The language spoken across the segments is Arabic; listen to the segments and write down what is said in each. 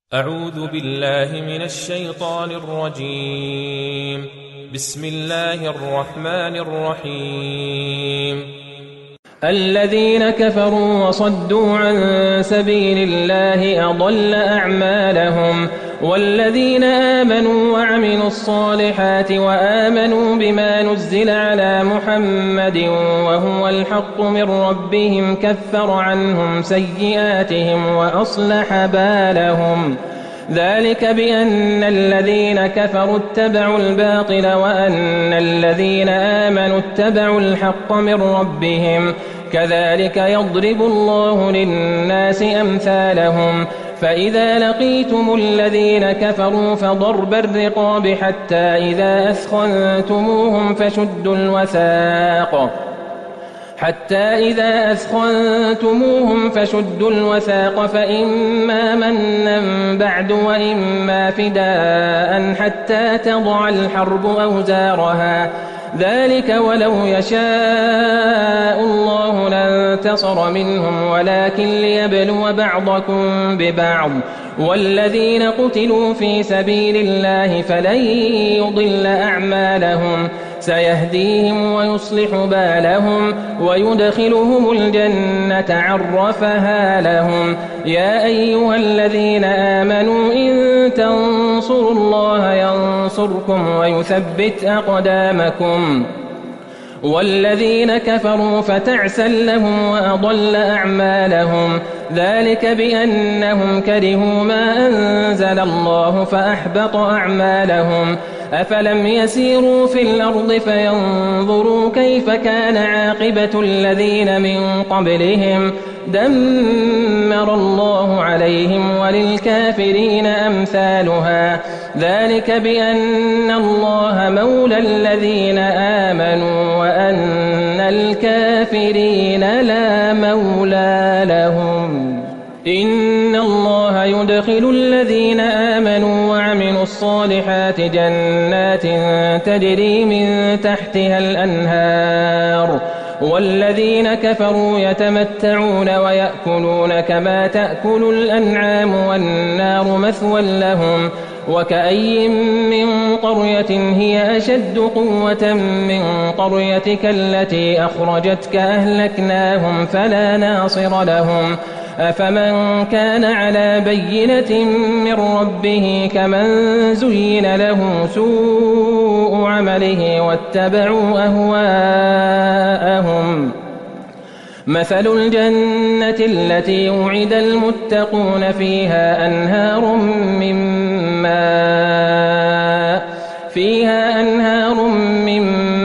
أعوذ بالله من الشيطان الرجيم. بسم الله الرحمن الرحيم. الذين كفروا وصدوا عن سبيل الله أضل أعمالهم، والذين آمنوا وعملوا الصالحات وآمنوا بما نزل على محمد وهو الحق من ربهم كفر عنهم سيئاتهم وأصلح بالهم. ذلك بأن الذين كفروا اتبعوا الباطل وأن الذين آمنوا اتبعوا الحق من ربهم، كذلك يضرب الله للناس أمثالهم. فإذا لقيتم الذين كفروا فضرب الرقاب حتى إذا أثخنتموهم فشدوا الوثاق فإما منا بعد وإما فداء حتى تضع الحرب أوزارها. ذلك ولو يشاء الله لانتصر منهم ولكن ليبلو بعضكم ببعض. والذين قتلوا في سبيل الله فلن يضل أعمالهم، سيهديهم ويصلح بالهم ويدخلهم الجنة عرفها لهم. يا أيها الذين آمنوا إن تنصروا الله ينصركم ويثبت أقدامكم. والذين كفروا فتعسا لهم وأضل أعمالهم، ذلك بأنهم كرهوا ما أنزل الله فأحبط أعمالهم. أفلم يسيروا في الأرض فينظروا كيف كان عاقبة الذين من قبلهم، دمر الله عليهم وللكافرين أمثالها. ذلك بأن الله مولى الذين آمنوا وأن الكافرين لا مولى لهم. إن الله يدخل الذين آمنوا وعملوا الصالحات جنات تجري من تحتها الأنهار، والذين كفروا يتمتعون ويأكلون كما تأكل الأنعام والنار مثوى لهم. وكأي من قرية هي أشد قوة من قريتك التي أخرجتك أهلكناهم فلا ناصر لهم. أفمن كان على بينة من ربه كمن زين له سوء عمله واتبعوا أهواءهم. مثل الجنة التي وعد المتقون فيها أنهار من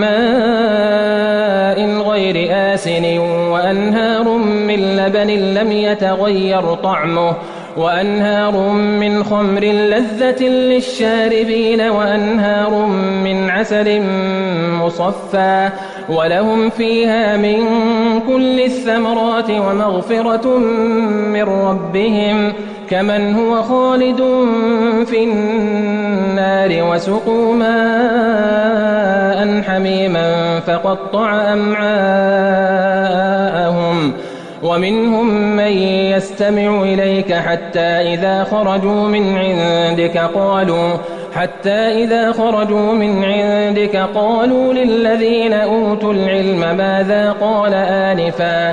ماء غير آسن وأنهار من لبن لم يتغير طعمه وأنهار من خمر لذة للشاربين وأنهار من عسل مصفى ولهم فيها من كل الثمرات ومغفرة من ربهم كمن هو خالد في النار وسقوا ماء حميما فقطع أمعاءهم. ومنهم من يستمع إليك حتى إذا خرجوا من عندك قالوا للذين أوتوا العلم ماذا قال آنفا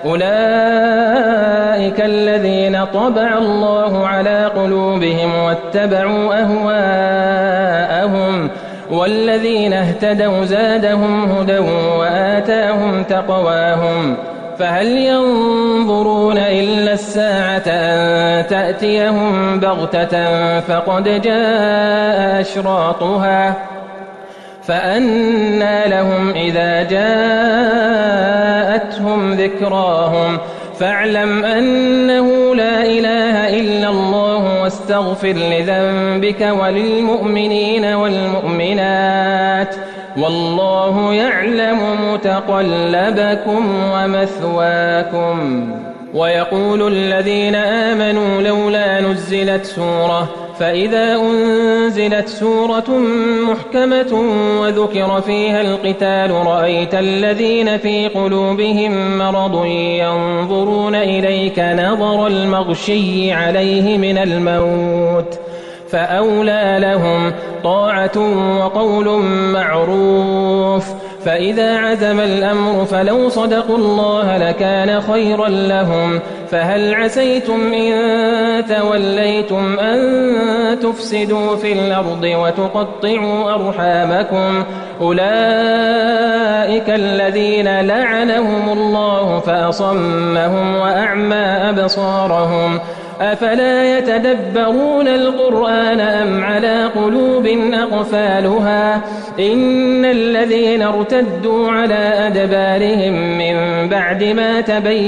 أولئك الذين طبع الله على قلوبهم واتبعوا أهواءهم. والذين اهتدوا زادهم هدى وآتاهم تقواهم. فهل ينظرون إلا الساعة أن تأتيهم بغتة فقد جاء أشراطها فأنى لهم إذا جاءتهم ذكراهم. فاعلم أنه لا إله إلا الله واستغفر لذنبك وللمؤمنين والمؤمنات والله يعلم متقلبكم ومثواكم. ويقول الذين آمنوا لولا نزلت سورة فإذا أنزلت سورة محكمة وذكر فيها القتال رأيت الذين في قلوبهم مرض ينظرون إليك نظر المغشي عليه من الموت فأولى لهم طاعة وقول معروف فإذا عزم الأمر فلو صدقوا الله لكان خيرا لهم فهل عسيتم إن توليتم أن تفسدوا في الأرض وتقطعوا أرحامكم أولئك الذين لعنهم الله فأصمهم وأعمى أبصارهم أفلا يتدبرون القرآن أم على قلوب أقفالها إن الذين ارتدوا على أدبارهم من بعد ما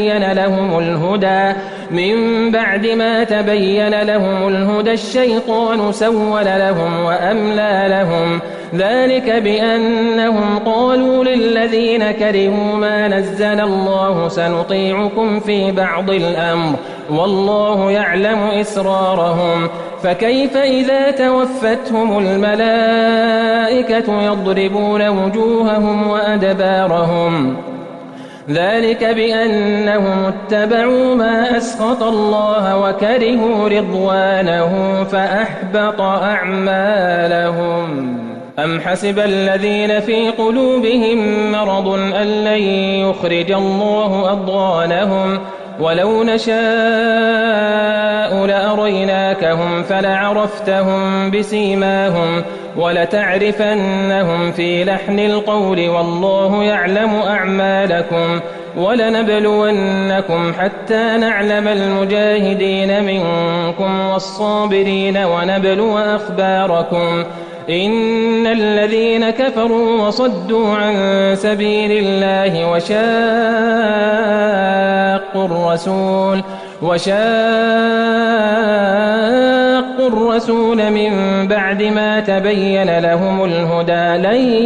تبين لهم الهدى الشيطان سول لهم وأملى لهم ذلك بأنهم قالوا للذين كرهوا ما نزل الله سنطيعكم في بعض الأمر والله يعلم إسرارهم فكيف إذا توفتهم الملائكة يضربون وجوههم وأدبارهم ذلك بأنهم اتبعوا ما أسخط الله وكرهوا رضوانه فأحبط أعمالهم أم حسب الذين في قلوبهم مرض أن لن يخرج الله أضغانهم ولو نشاء لأريناكهم فلعرفتهم بسيماهم ولتعرفنهم في لحن القول والله يعلم أعمالكم ولنبلونكم حتى نعلم المجاهدين منكم والصابرين ونبلو أخباركم إن الذين كفروا وصدوا عن سبيل الله وشاقوا الرسول من بعد ما تبين لهم الهدى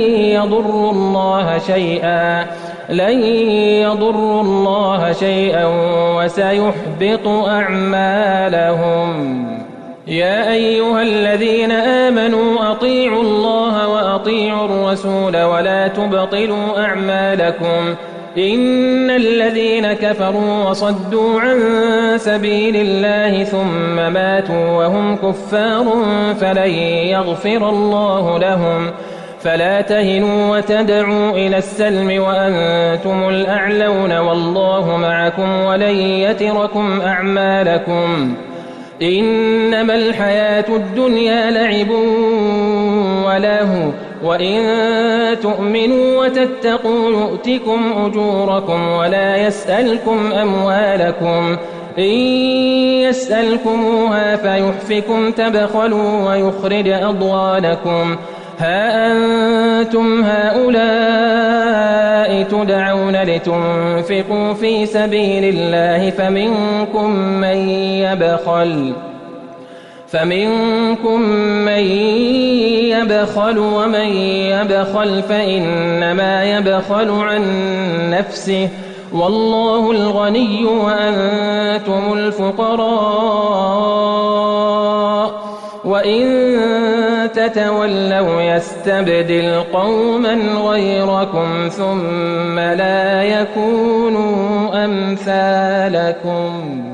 لن يضروا الله شيئا وسيحبط أعمالهم يا أيها الذين آمنوا أطيعوا الله وأطيعوا الرسول ولا تبطلوا أعمالكم إن الذين كفروا وصدوا عن سبيل الله ثم ماتوا وهم كفار فلن يغفر الله لهم فلا تهنوا وتدعوا إلى السلم وأنتم الأعلون والله معكم ولن يتركم أعمالكم إنما الحياة الدنيا لعب ولهو وإن تؤمنوا وتتقوا يؤتكم أجوركم ولا يسألكم أموالكم إن يسألكموها فيحفكم تبخلوا ويخرج أضغانكم ها أنتم هؤلاء تدعون لتنفقوا في سبيل الله فمنكم من يبخل ومن يبخل فإنما يبخل عن نفسه والله الغني وأنتم الفقراء وإن تتولوا يستبدل قوما غيركم ثم لا يكونوا أمثالكم